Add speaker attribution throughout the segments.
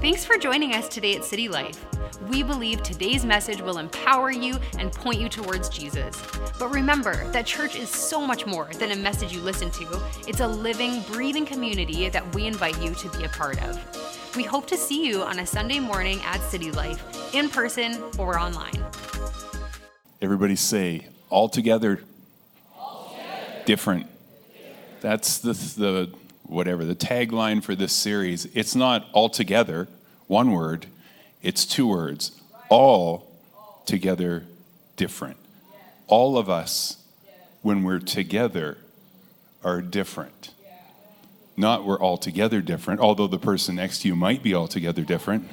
Speaker 1: Thanks for joining us today at City Life. We believe today's message will empower you and point you towards Jesus. But remember that church is so much more than a message you listen to. It's a living, breathing community that we invite you to be a part of. We hope to see you on a Sunday morning at City Life, in person or online.
Speaker 2: Everybody say, all together, different. That's the tagline for this series. It's not all together, one word, it's two words. All together different. All of us, when we're together, are different. Not we're all together different, although the person next to you might be altogether different.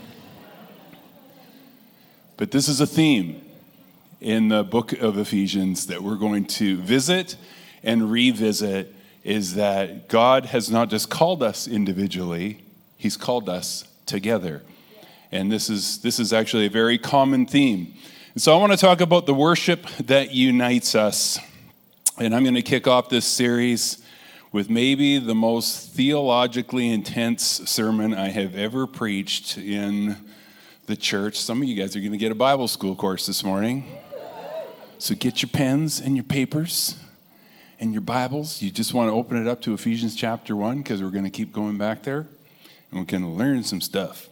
Speaker 2: But this is a theme in the book of Ephesians that we're going to visit and revisit, is that God has not just called us individually, He's called us together. And this is actually a very common theme. And so I want to talk about the worship that unites us. And I'm going to kick off this series with maybe the most theologically intense sermon I have ever preached in the church. Some of you guys are going to get a Bible school course this morning. So get your pens and your papers and your Bibles. You just want to open it up to Ephesians chapter 1 because we're going to keep going back there and we're going to learn some stuff.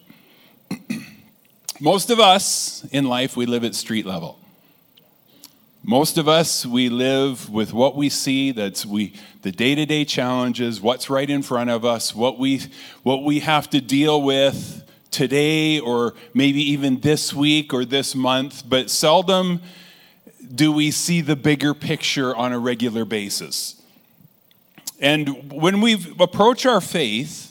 Speaker 2: Most of us in life, we live at street level. Most of us, we live with what we see, the day-to-day challenges, what's right in front of us, what we have to deal with today or maybe even this week or this month, but seldom do we see the bigger picture on a regular basis. And when we approach our faith,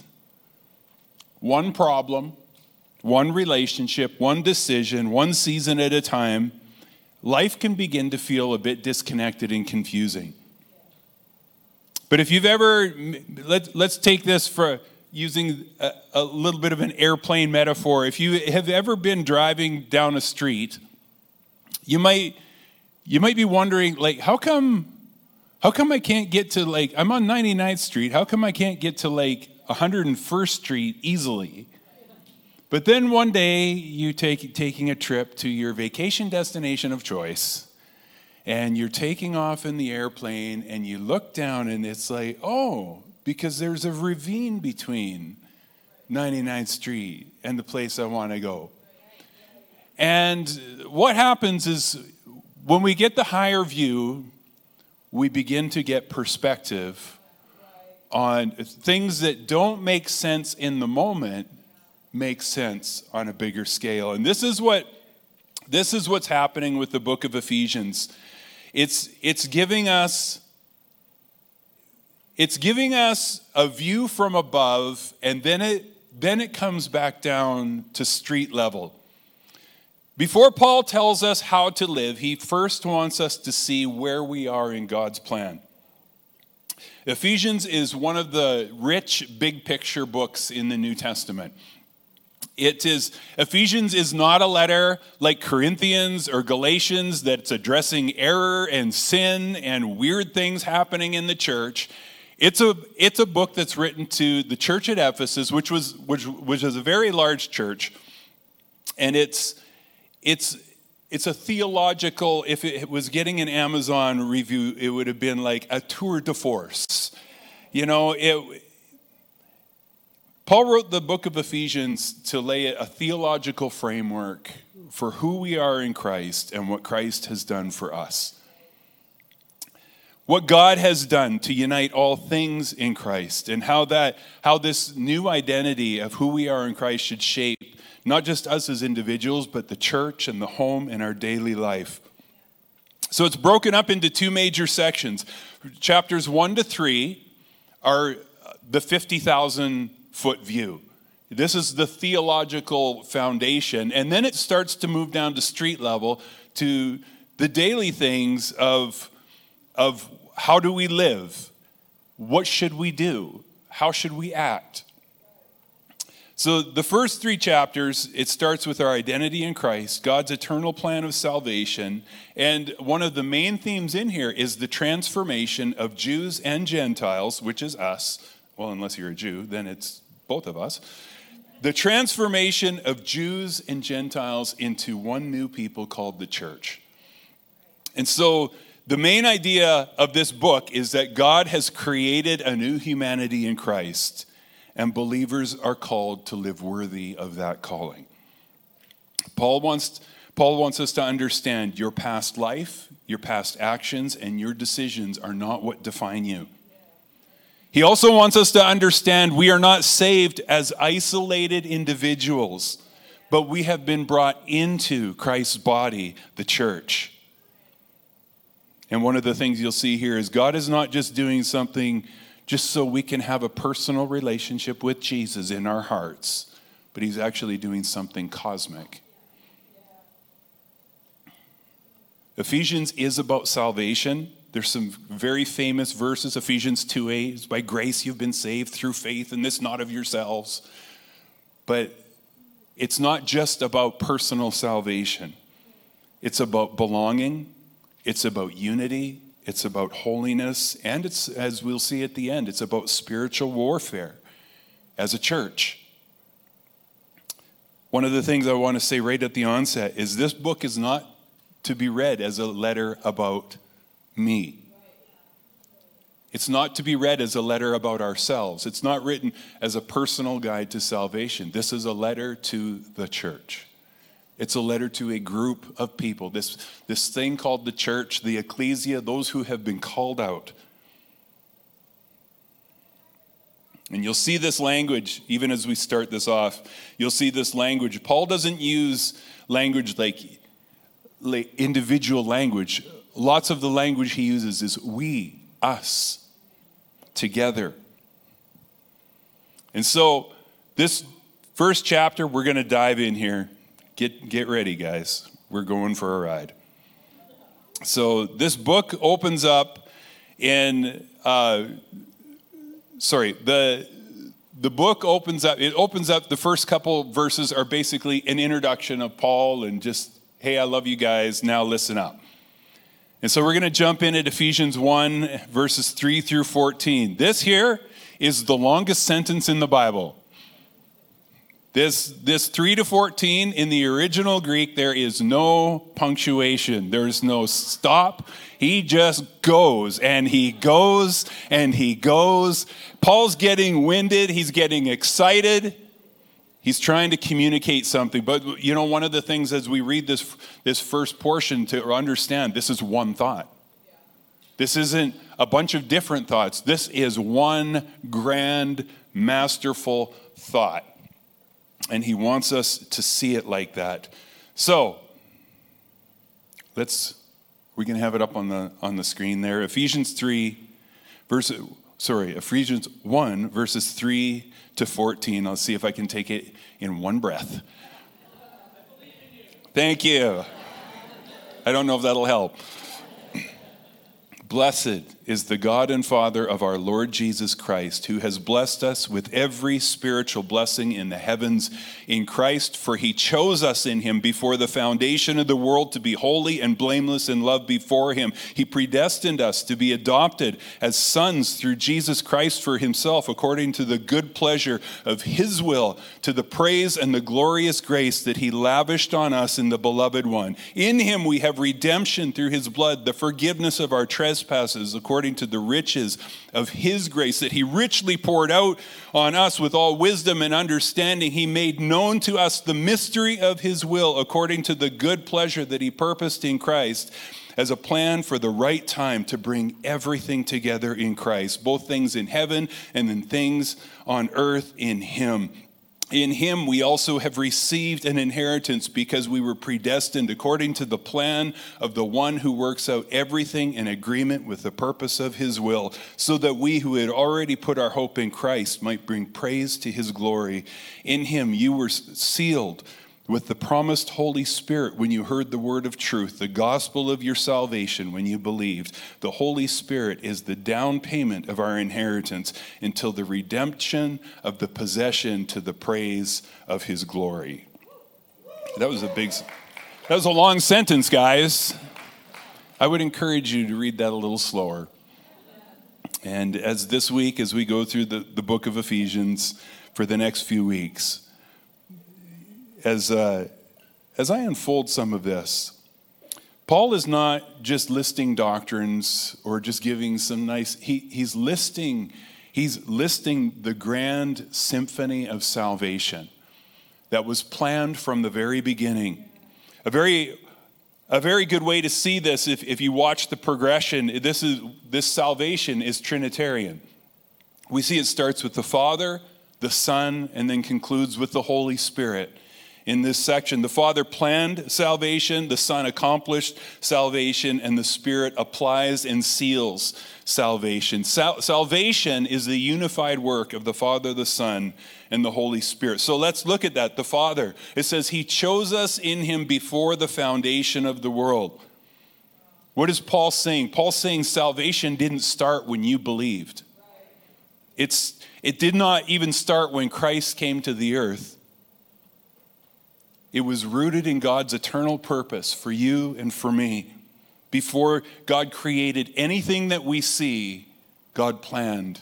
Speaker 2: one problem, one relationship, one decision, one season at a time, life can begin to feel a bit disconnected and confusing. But if you've ever, let's take this for using a little bit of an airplane metaphor. If you have ever been driving down a street, you might be wondering, like, how come I can't get to, like, I'm on 99th Street, how come I can't get to, like, 101st Street easily? But then one day, you taking a trip to your vacation destination of choice, and you're taking off in the airplane, and you look down, and it's like, oh, because there's a ravine between 99th Street and the place I want to go. And what happens is, when we get the higher view, we begin to get perspective on things that don't make sense in the moment, make sense on a bigger scale. And this is what's happening with the book of Ephesians. It's giving us a view from above, and then it comes back down to street level. Before Paul tells us how to live, he first wants us to see where we are in God's plan. Ephesians is one of the rich big picture books in the New Testament. Ephesians is not a letter like Corinthians or Galatians that's addressing error and sin and weird things happening in the church. It's a book that's written to the church at Ephesus, which was a very large church, and it's a theological, if it was getting an Amazon review, it would have been like a tour de force. Paul wrote the book of Ephesians to lay a theological framework for who we are in Christ and what Christ has done for us. What God has done to unite all things in Christ, and how this new identity of who we are in Christ should shape not just us as individuals, but the church and the home and our daily life. So it's broken up into two major sections. Chapters 1 to 3 are the 50,000-foot view. This is the theological foundation. And then it starts to move down to street level to the daily things of how do we live? What should we do? How should we act? So the first 3 chapters, it starts with our identity in Christ, God's eternal plan of salvation, and one of the main themes in here is the transformation of Jews and Gentiles, which is us. Well, unless you're a Jew, then it's both of us. the transformation of Jews and Gentiles into one new people called the church. And so the main idea of this book is that God has created a new humanity in Christ, and believers are called to live worthy of that calling. Paul wants us to understand your past life, your past actions, and your decisions are not what define you. He also wants us to understand we are not saved as isolated individuals, but we have been brought into Christ's body, the church. And one of the things you'll see here is God is not just doing something just so we can have a personal relationship with Jesus in our hearts, but he's actually doing something cosmic. Ephesians is about salvation. There's some very famous verses. Ephesians 2:8, by grace you've been saved through faith, and this not of yourselves. But it's not just about personal salvation. It's about belonging. It's about unity. It's about holiness. And it's, as we'll see at the end, it's about spiritual warfare as a church. One of the things I want to say right at the onset is this book is not to be read as a letter about me. It's not to be read as a letter about ourselves. It's not written as a personal guide to salvation. This is a letter to the church. It's a letter to a group of people. This thing called the church, the ecclesia, those who have been called out. And you'll see this language, even as we start this off, you'll see this language. Paul doesn't use language like individual language. Lots of the language he uses is we, us, together. And so this first chapter, we're going to dive in here. Get ready, guys. We're going for a ride. So this book opens up in, the book opens up, the first couple verses are basically an introduction of Paul and just, hey, I love you guys, now listen up. And so we're going to jump in at Ephesians 1, verses 3 through 14. This here is the longest sentence in the Bible. This 3 to 14, in the original Greek, there is no punctuation. There's no stop. He just goes, and he goes, and he goes. Paul's getting winded. He's getting excited. He's trying to communicate something. But, one of the things as we read this first portion to understand, this is one thought. This isn't a bunch of different thoughts. This is one grand, masterful thought. And he wants us to see it like that. So, we can have it up on the screen there. Ephesians 1, verses 3 to 14. I'll see if I can take it in one breath. Thank you. I don't know if that'll help. Blessed is the God and Father of our Lord Jesus Christ, who has blessed us with every spiritual blessing in the heavens in Christ, for he chose us in him before the foundation of the world to be holy and blameless in love before him. He predestined us to be adopted as sons through Jesus Christ for himself, according to the good pleasure of his will, to the praise and the glorious grace that he lavished on us in the Beloved One. In him we have redemption through his blood, the forgiveness of our trespasses, according to the riches of his grace that he richly poured out on us with all wisdom and understanding. He made known to us the mystery of his will, according to the good pleasure that he purposed in Christ, as a plan for the right time to bring everything together in Christ, both things in heaven and then things on earth in him. In him we also have received an inheritance because we were predestined according to the plan of the one who works out everything in agreement with the purpose of his will, so that we who had already put our hope in Christ might bring praise to his glory. In him you were sealed with the promised Holy Spirit when you heard the word of truth, the gospel of your salvation when you believed. The Holy Spirit is the down payment of our inheritance until the redemption of the possession to the praise of his glory. That was a long sentence, guys. I would encourage you to read that a little slower. And as this week, as we go through the book of Ephesians for the next few weeks, as I unfold some of this, Paul is not just listing doctrines or just giving some nice, he's listing the grand symphony of salvation that was planned from the very beginning. A very good way to see this, if you watch the progression, this salvation is Trinitarian. We see it starts with the Father, the Son, and then concludes with the Holy Spirit. In this section, the Father planned salvation, the Son accomplished salvation, and the Spirit applies and seals salvation. Salvation is the unified work of the Father, the Son, and the Holy Spirit. So let's look at that. The Father, it says he chose us in him before the foundation of the world. What is Paul saying? Paul's saying salvation didn't start when you believed. It did not even start when Christ came to the earth. It was rooted in God's eternal purpose for you and for me. Before God created anything that we see, God planned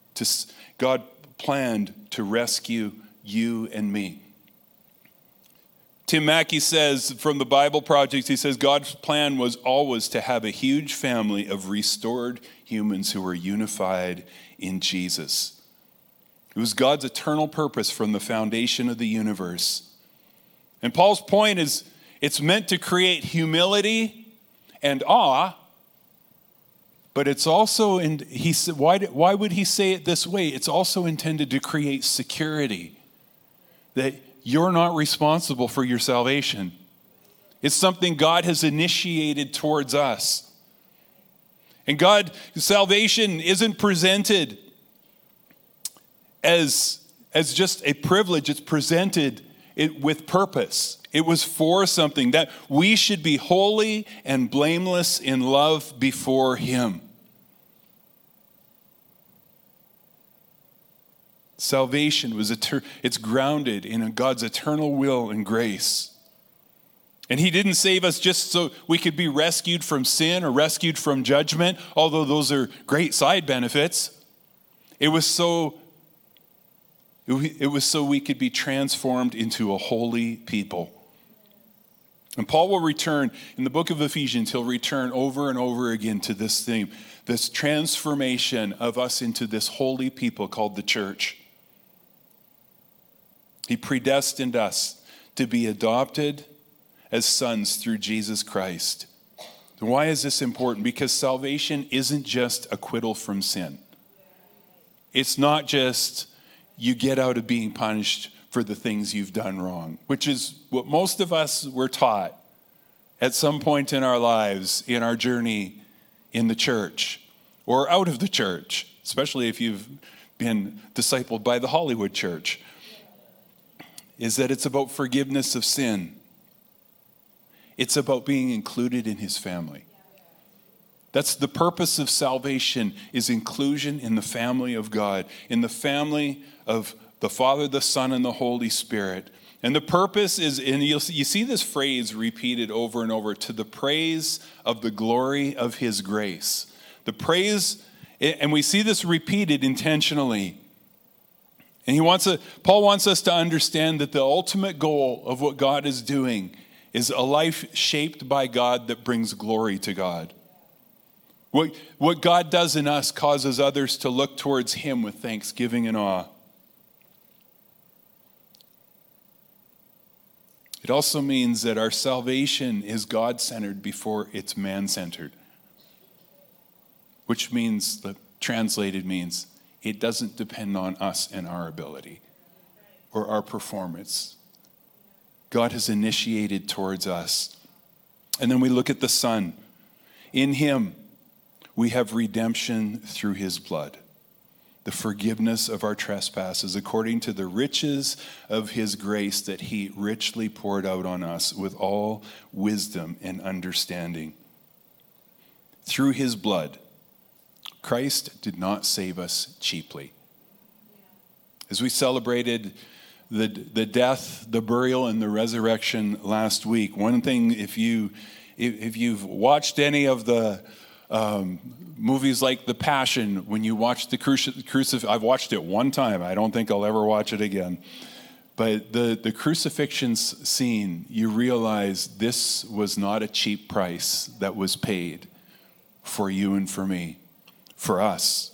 Speaker 2: to rescue you and me. Tim Mackey says from the Bible Project, he says God's plan was always to have a huge family of restored humans who were unified in Jesus. It was God's eternal purpose from the foundation of the universe. And Paul's point is, it's meant to create humility and awe, but it's also, he said, why would he say it this way? It's also intended to create security, that you're not responsible for your salvation. It's something God has initiated towards us. And salvation isn't presented as just a privilege. It's presented with purpose. It was for something, that we should be holy and blameless in love before him. Salvation it's grounded in God's eternal will and grace. And he didn't save us just so we could be rescued from sin or rescued from judgment, although those are great side benefits. It was so we could be transformed into a holy people. And Paul will return, in the book of Ephesians, he'll return over and over again to this theme, this transformation of us into this holy people called the church. He predestined us to be adopted as sons through Jesus Christ. And why is this important? Because salvation isn't just acquittal from sin. It's not just you get out of being punished for the things you've done wrong, which is what most of us were taught at some point in our lives, in our journey in the church or out of the church, especially if you've been discipled by the Hollywood church, is that it's about forgiveness of sin. It's about being included in his family. That's the purpose of salvation, is inclusion in the family of God, in the family of the Father, the Son, and the Holy Spirit. And the purpose is, and you see this phrase repeated over and over, to the praise of the glory of his grace. The praise, and we see this repeated intentionally. And Paul wants us to understand that the ultimate goal of what God is doing is a life shaped by God that brings glory to God. What God does in us causes others to look towards him with thanksgiving and awe. It also means that our salvation is God-centered before it's man-centered, which means, translated means, it doesn't depend on us and our ability or our performance. God has initiated towards us. And then we look at the Son. In him, we have redemption through his blood, the forgiveness of our trespasses, according to the riches of his grace that he richly poured out on us with all wisdom and understanding. Through his blood, Christ did not save us cheaply. As we celebrated the death, the burial, and the resurrection last week, one thing, if you've watched any of the movies like The Passion, when you watch the crucifix, I've watched it one time. I don't think I'll ever watch it again. But the crucifixion scene, you realize this was not a cheap price that was paid for you and for me, for us.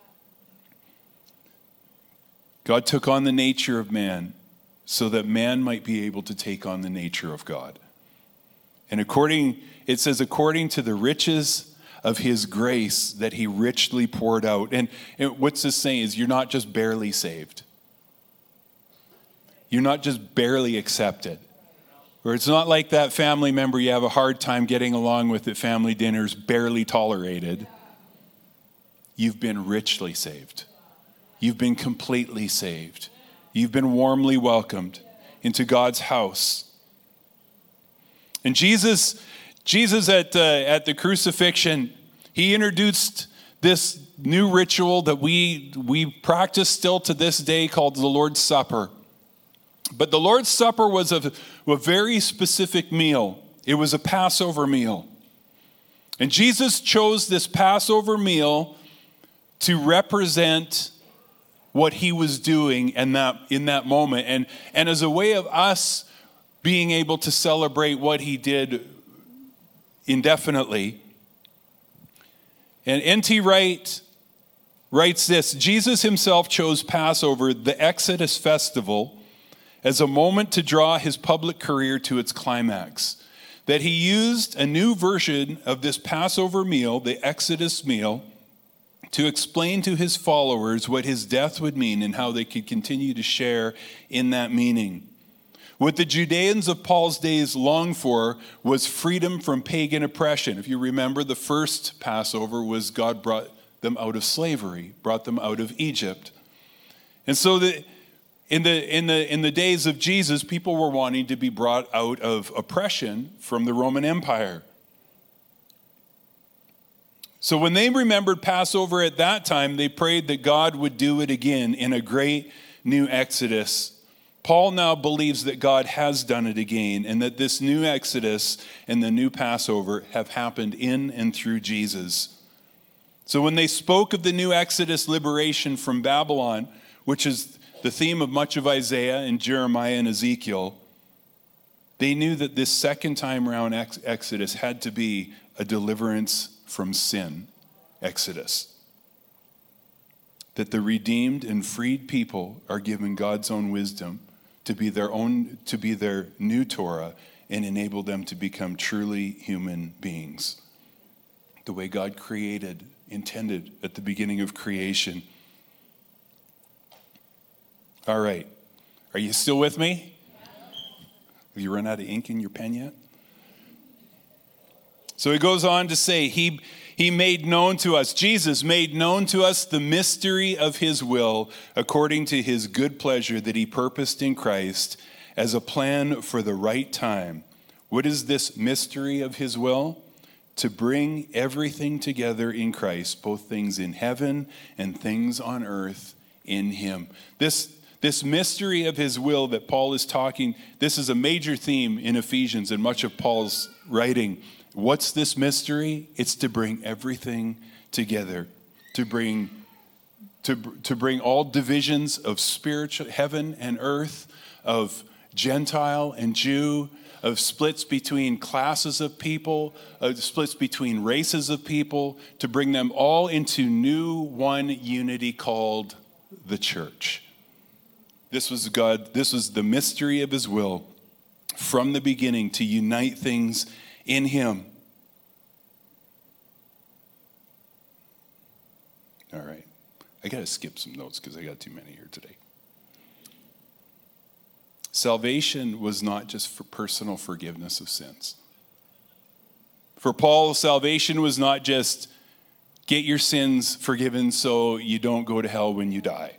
Speaker 2: God took on the nature of man so that man might be able to take on the nature of God. And it says, according to the riches of his grace that he richly poured out. And what's this saying is you're not just barely saved. You're not just barely accepted. Or it's not like that family member you have a hard time getting along with at family dinners, barely tolerated. You've been richly saved. You've been completely saved. You've been warmly welcomed into God's house. And Jesus at the crucifixion, he introduced this new ritual that we practice still to this day called the Lord's Supper. But the Lord's Supper was a very specific meal. It was a Passover meal. And Jesus chose this Passover meal to represent what he was doing in that moment. And as a way of us being able to celebrate what he did indefinitely. And N.T. Wright writes this: Jesus himself chose Passover, the Exodus festival, as a moment to draw his public career to its climax. That he used a new version of this Passover meal, the Exodus meal, to explain to his followers what his death would mean and how they could continue to share in that meaning. What the Judeans of Paul's days longed for was freedom from pagan oppression. If you remember, the first Passover was God brought them out of slavery, brought them out of Egypt. And so in the days of Jesus, people were wanting to be brought out of oppression from the Roman Empire. So when they remembered Passover at that time, they prayed that God would do it again in a great new Exodus. Paul now believes that God has done it again, and that this new Exodus and the new Passover have happened in and through Jesus. So when they spoke of the new Exodus liberation from Babylon, which is the theme of much of Isaiah and Jeremiah and Ezekiel, they knew that this second time around Exodus had to be a deliverance from sin Exodus. That the redeemed and freed people are given God's own wisdom to be their new Torah and enable them to become truly human beings. The way God intended at the beginning of creation. All right. Are you still with me? Have you run out of ink in your pen yet? So he goes on to say, he made known to us, Jesus made known to us the mystery of his will according to his good pleasure that he purposed in Christ as a plan for the right time. What is this mystery of his will? To bring everything together in Christ, both things in heaven and things on earth in him. This mystery of his will that Paul is talking, this is a major theme in Ephesians and much of Paul's writing. What's this mystery? It's to bring everything together, to bring all divisions of spiritual heaven and earth, of Gentile and Jew, of splits between classes of people, of splits between races of people, to bring them all into new one unity called the church. This was the mystery of his will from the beginning, to unite things in him. All right. I got to skip some notes because I got too many here today. Salvation was not just for personal forgiveness of sins. For Paul, salvation was not just get your sins forgiven so you don't go to hell when you die.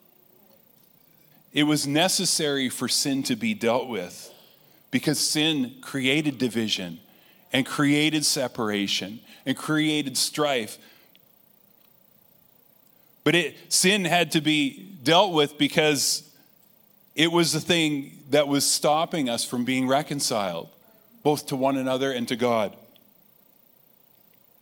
Speaker 2: It was necessary for sin to be dealt with because sin created division and created separation and created strife. But sin had to be dealt with because it was the thing that was stopping us from being reconciled, both to one another and to God.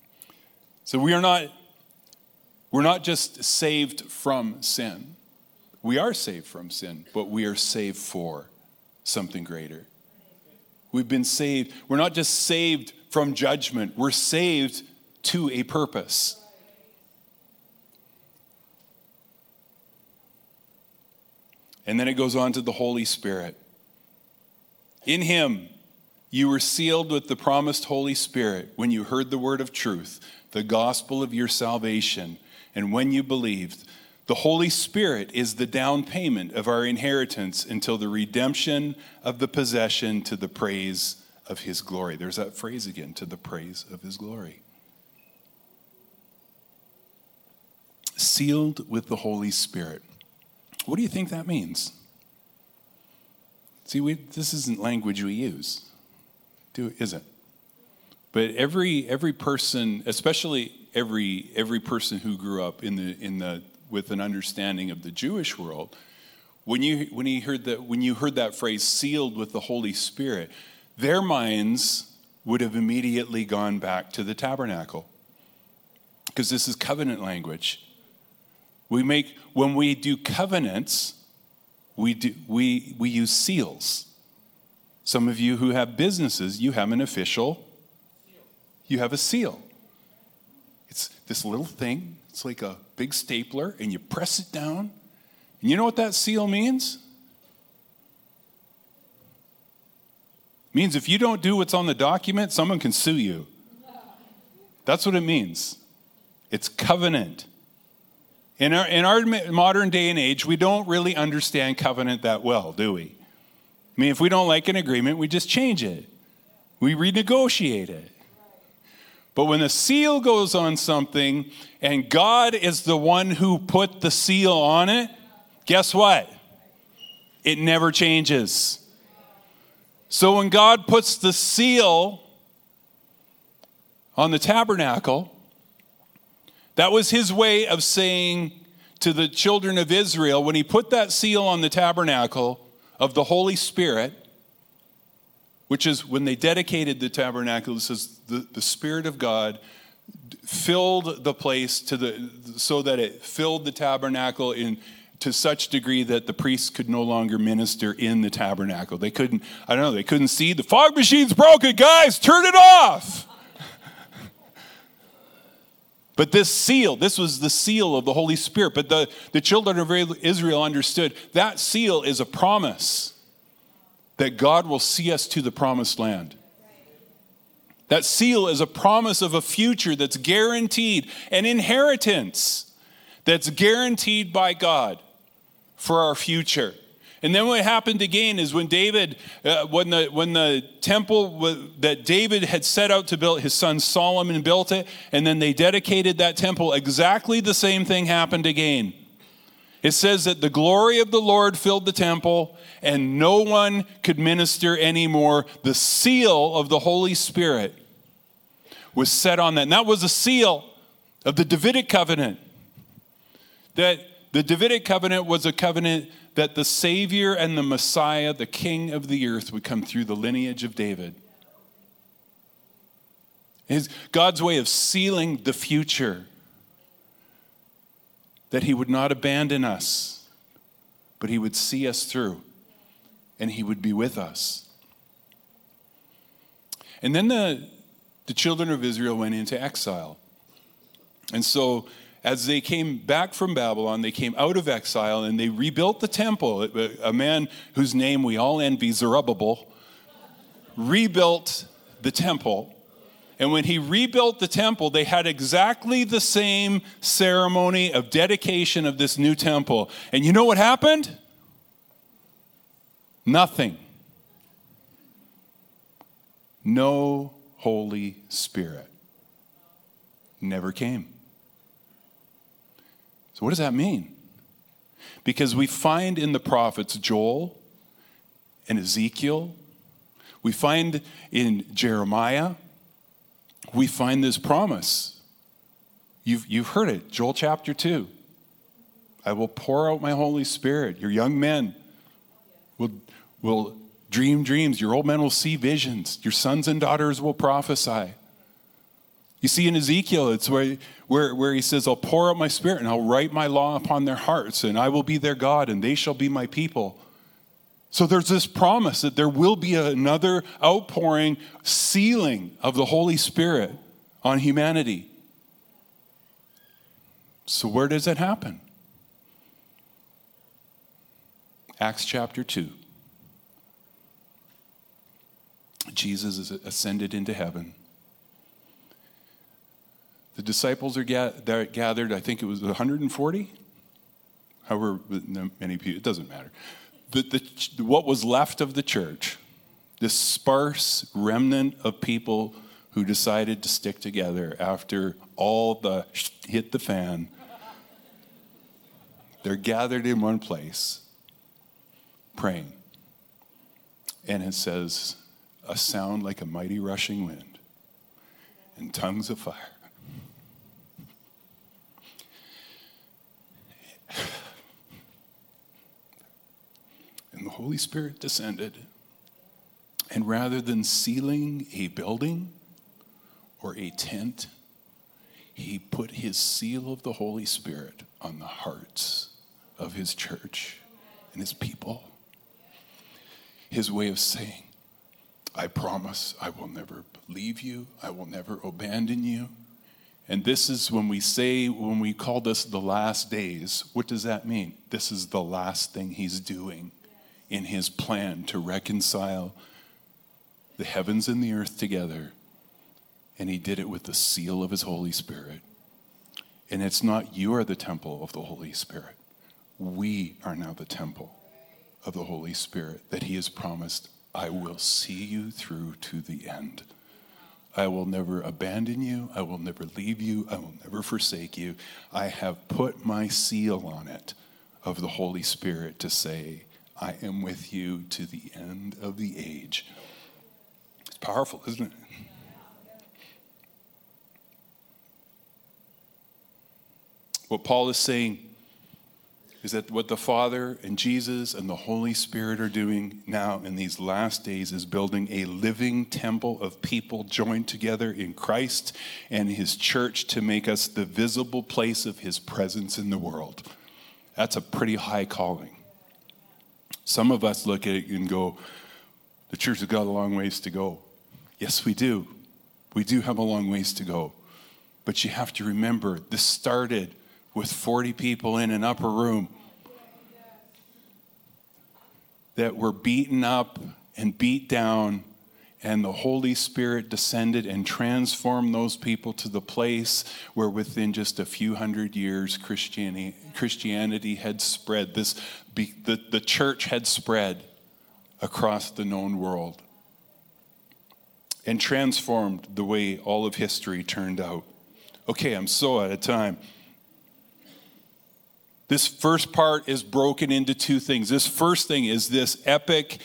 Speaker 2: So we're not just saved from sin. We are saved from sin, but we are saved for something greater. We've been saved. We're not just saved from judgment. We're saved to a purpose. And then it goes on to the Holy Spirit. In him, you were sealed with the promised Holy Spirit when you heard the word of truth, the gospel of your salvation, and when you believed. The Holy Spirit is the down payment of our inheritance until the redemption of the possession to the praise of his glory. There's that phrase again, to the praise of his glory. Sealed with the Holy Spirit. What do you think that means? See, this isn't language we use, is it? But every person, especially every person who grew up with an understanding of the Jewish world, when you heard that phrase, sealed with the Holy Spirit, their minds would have immediately gone back to the tabernacle, because this is covenant language. When we do covenants, we use seals. Some of you who have businesses, you have you have a seal. It's this little thing. It's like a big stapler, and you press it down. And you know what that seal means? It means if you don't do what's on the document, someone can sue you. That's what it means. It's covenant. In our modern day and age, we don't really understand covenant that well, do we? I mean, if we don't like an agreement, we just change it. We renegotiate it. But when a seal goes on something and God is the one who put the seal on it, guess what? It never changes. So when God puts the seal on the tabernacle, that was his way of saying to the children of Israel, when he put that seal on the tabernacle of the Holy Spirit, which is when they dedicated the tabernacle, it says the Spirit of God filled the place so that it filled the tabernacle to such degree that the priests could no longer minister in the tabernacle. They couldn't see. The fog machine's broken, guys, turn it off. But this was the seal of the Holy Spirit. But the children of Israel understood that seal is a promise that God will see us to the promised land. That seal is a promise of a future that's guaranteed, an inheritance that's guaranteed by God for our future. And then what happened again is when David, when the temple that David had set out to build, his son Solomon built it, and then they dedicated that temple, exactly the same thing happened again. It says that the glory of the Lord filled the temple, and no one could minister anymore. The seal of the Holy Spirit was set on that. And that was a seal of the Davidic covenant. That the Davidic covenant was a covenant that the Savior and the Messiah, the King of the earth, would come through the lineage of David. It's God's way of sealing the future. That he would not abandon us, but he would see us through, and he would be with us. And then the children of Israel went into exile. And so as they came back from Babylon, they came out of exile and they rebuilt the temple. A man whose name we all envy, Zerubbabel, rebuilt the temple. And when he rebuilt the temple, they had exactly the same ceremony of dedication of this new temple. And you know what happened? Nothing. No Holy Spirit never came. So what does that mean? Because we find in the prophets Joel and Ezekiel, we find in Jeremiah, we find this promise. You've heard it, Joel chapter 2. I will pour out my Holy Spirit. Your young men will dream dreams. Your old men will see visions. Your sons and daughters will prophesy. You see in Ezekiel, it's where he says, I'll pour out my spirit and I'll write my law upon their hearts and I will be their God and they shall be my people. So there's this promise that there will be another outpouring, sealing of the Holy Spirit on humanity. So where does it happen? Acts chapter 2. Jesus is ascended into heaven. The disciples are gathered, I think it was 140? However many people, it doesn't matter. What was left of the church, this sparse remnant of people who decided to stick together after all the hit the fan, they're gathered in one place, praying. And it says, a sound like a mighty rushing wind and tongues of fire. And the Holy Spirit descended, and rather than sealing a building or a tent, he put his seal of the Holy Spirit on the hearts of his church and his people. His way of saying, I promise I will never leave you, I will never abandon you. And this is when we call this the last days, what does that mean? This is the last thing he's doing in his plan to reconcile the heavens and the earth together. And he did it with the seal of his Holy Spirit. And it's not you are the temple of the Holy Spirit. We are now the temple of the Holy Spirit that he has promised, I will see you through to the end. I will never abandon you. I will never leave you. I will never forsake you. I have put my seal on it of the Holy Spirit to say, I am with you to the end of the age. It's powerful, isn't it? What Paul is saying is that what the Father and Jesus and the Holy Spirit are doing now in these last days is building a living temple of people joined together in Christ and his church to make us the visible place of his presence in the world. That's a pretty high calling. Some of us look at it and go, the church has got a long ways to go. Yes, we do. We do have a long ways to go. But you have to remember, this started with 40 people in an upper room that were beaten up and beat down, and the Holy Spirit descended and transformed those people to the place where within just a few hundred years Christianity had spread. The church had spread across the known world and transformed the way all of history turned out. Okay, I'm so out of time. This first part is broken into two things. This first thing is this epic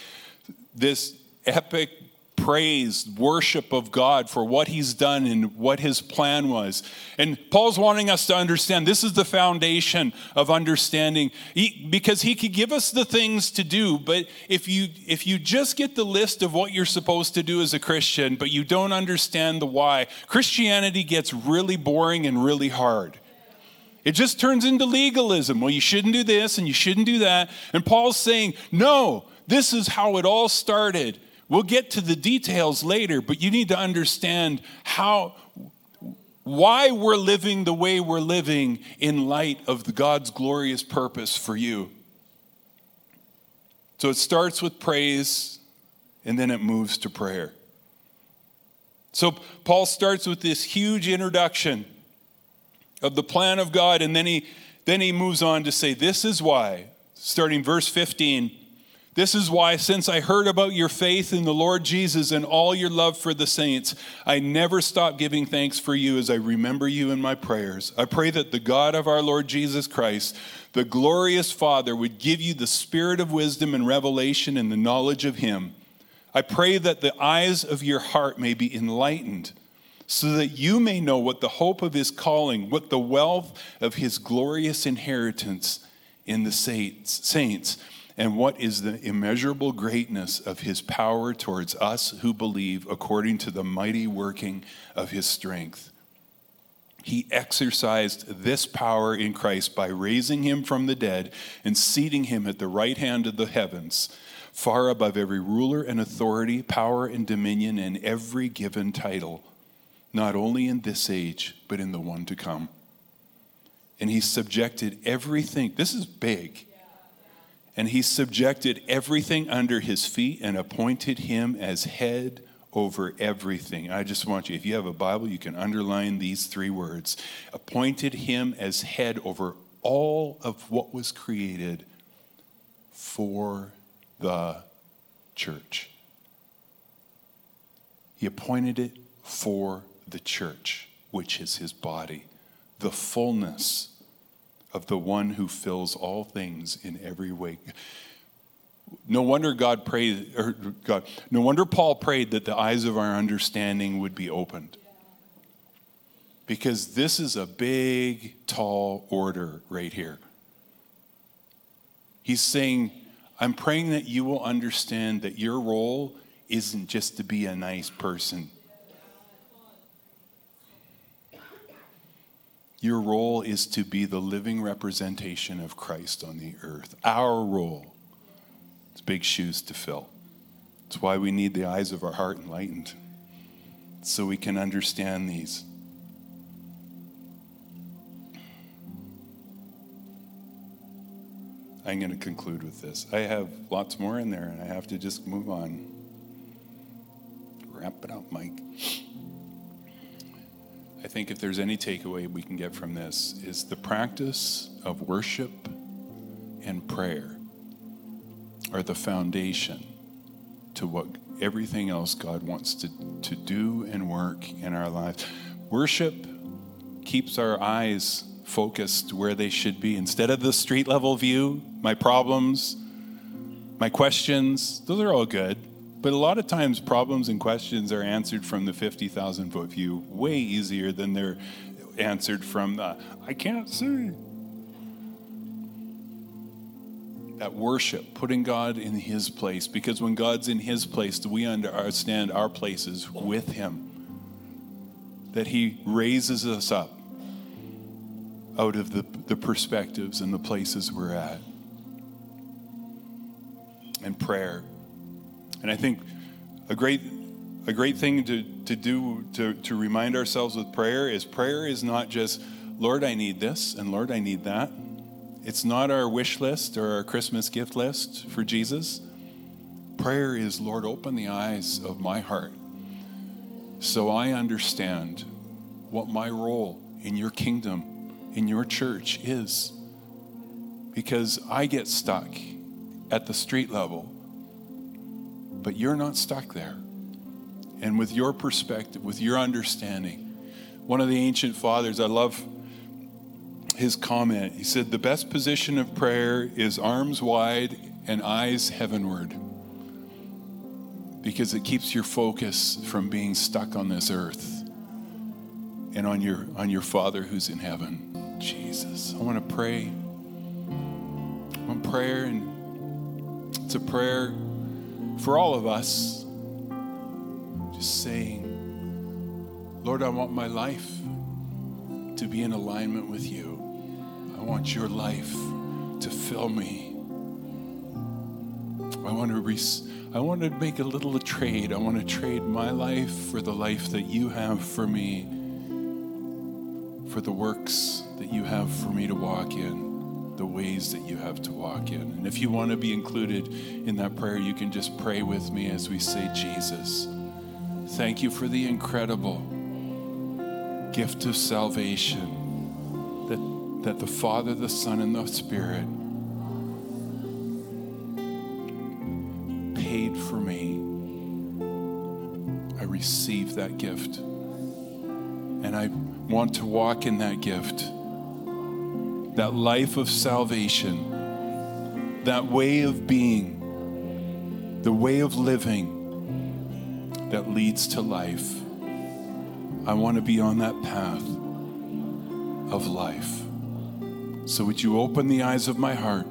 Speaker 2: praise, worship of God for what he's done and what his plan was. And Paul's wanting us to understand this is the foundation of understanding, because he could give us the things to do, but if you just get the list of what you're supposed to do as a Christian, but you don't understand the why, Christianity gets really boring and really hard. It just turns into legalism. Well, you shouldn't do this and you shouldn't do that. And Paul's saying, no, this is how it all started. We'll get to the details later, but you need to understand why we're living the way we're living in light of God's glorious purpose for you. So it starts with praise, and then it moves to prayer. So Paul starts with this huge introduction of the plan of God, and then he moves on to say, this is why, starting verse 15, this is why, since I heard about your faith in the Lord Jesus and all your love for the saints, I never stop giving thanks for you as I remember you in my prayers. I pray that the God of our Lord Jesus Christ, the glorious Father, would give you the spirit of wisdom and revelation and the knowledge of him. I pray that the eyes of your heart may be enlightened, so that you may know what the hope of his calling, what the wealth of his glorious inheritance in the saints, and what is the immeasurable greatness of his power towards us who believe, according to the mighty working of his strength. He exercised this power in Christ by raising him from the dead and seating him at the right hand of the heavens, far above every ruler and authority, power and dominion, and every given title, not only in this age, but in the one to come. And he subjected everything. This is big. And he subjected everything under his feet and appointed him as head over everything. I just want you, if you have a Bible, you can underline these three words. Appointed him as head over all of what was created for the church. He appointed it for the church, which is his body, the fullness of the one who fills all things in every way. No wonder Paul prayed that the eyes of our understanding would be opened. Because this is a big, tall order right here. He's saying, I'm praying that you will understand that your role isn't just to be a nice person. Your role is to be the living representation of Christ on the earth. Our role. It's big shoes to fill. It's why we need the eyes of our heart enlightened, so we can understand these. I'm going to conclude with this. I have lots more in there, and I have to just move on. Wrap it up, Mike. I think if there's any takeaway we can get from this is the practice of worship and prayer are the foundation to what everything else God wants to do and work in our lives. Worship keeps our eyes focused where they should be. Instead of the street level view, my problems, my questions, those are all good. But a lot of times problems and questions are answered from the 50,000 foot view way easier than they're answered from the, I can't see. That worship, putting God in his place, because when God's in his place, we understand our places with him. That he raises us up out of the perspectives and the places we're at. And prayer. And I think a great thing to do to remind ourselves with prayer is not just, Lord, I need this, and Lord, I need that. It's not our wish list or our Christmas gift list for Jesus. Prayer is, Lord, open the eyes of my heart so I understand what my role in your kingdom, in your church is. Because I get stuck at the street level, but you're not stuck there. And with your perspective, with your understanding, one of the ancient fathers, I love his comment. He said, the best position of prayer is arms wide and eyes heavenward, because it keeps your focus from being stuck on this earth and on your Father who's in heaven. Jesus, I want to pray. I want prayer, and it's a prayer for all of us, just saying, Lord, I want my life to be in alignment with you. I want your life to fill me. I want to make a little trade. I want to trade my life for the life that you have for me, for the works that you have for me to walk in, the ways that you have to walk in. And if you want to be included in that prayer, you can just pray with me as we say, Jesus, thank you for the incredible gift of salvation that the Father, the Son, and the Spirit paid for me. I receive that gift, and I want to walk in that gift, that life of salvation, that way of being, the way of living that leads to life. I want to be on that path of life. So would you open the eyes of my heart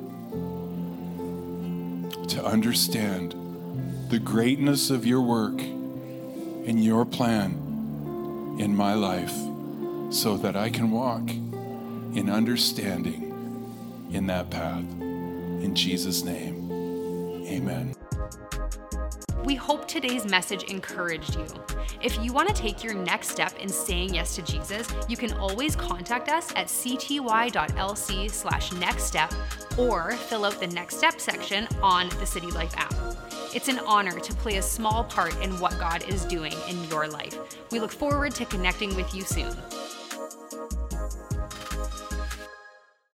Speaker 2: to understand the greatness of your work and your plan in my life, so that I can walk in understanding in that path. In Jesus' name, amen.
Speaker 1: We hope today's message encouraged you. If you want to take your next step in saying yes to Jesus, you can always contact us at cty.lc/nextstep or fill out the Next Step section on the City Life app. It's an honor to play a small part in what God is doing in your life. We look forward to connecting with you soon.